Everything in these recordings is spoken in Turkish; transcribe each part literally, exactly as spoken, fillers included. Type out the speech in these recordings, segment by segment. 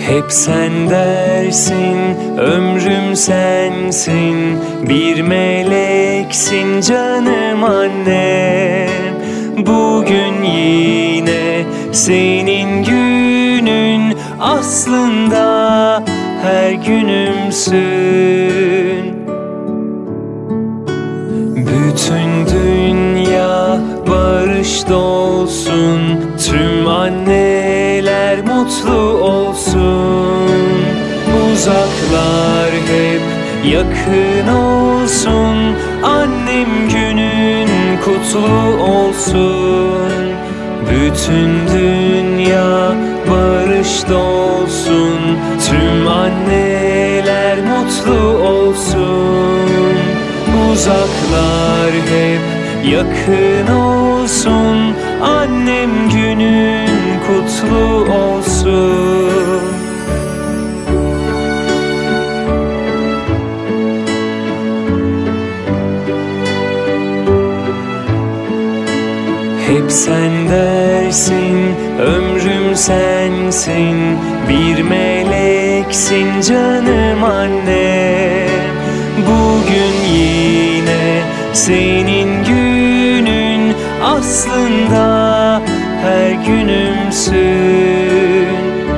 Hep sen dersin, ömrüm sensin, bir meleksin canım annem. Bugün yine senin günün, aslında her günümsün. Bütün dünya barış dolsun, tüm anneler mutlu olsun. Uzaklar hep yakın olsun, annem günün kutlu olsun. Bütün dünya barış dolsun, tüm anneler mutlu olsun. Uzaklar hep yakın olsun, annem günün kutlu olsun. Hep sen dersin, ömrüm sensin, bir meleksin canım annem. Bugün yine senin günün, aslında her günümsün.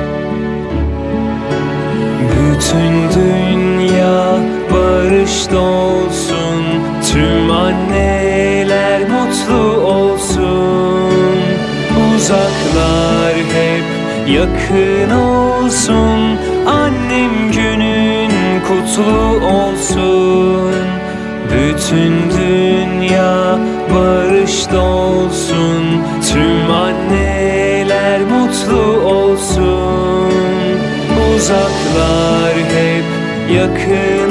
Bütün dünya barış dolsun, tüm anneler mutlu olsun. Uzaklar hep yakın olsun, annem günün kutlu olsun. Bütün dünya barış dolsun, tüm anneler mutlu olsun. Uzaklar hep yakın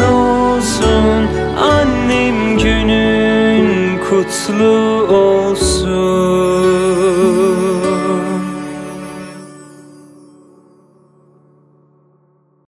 olsun, annem günün kutlu olsun.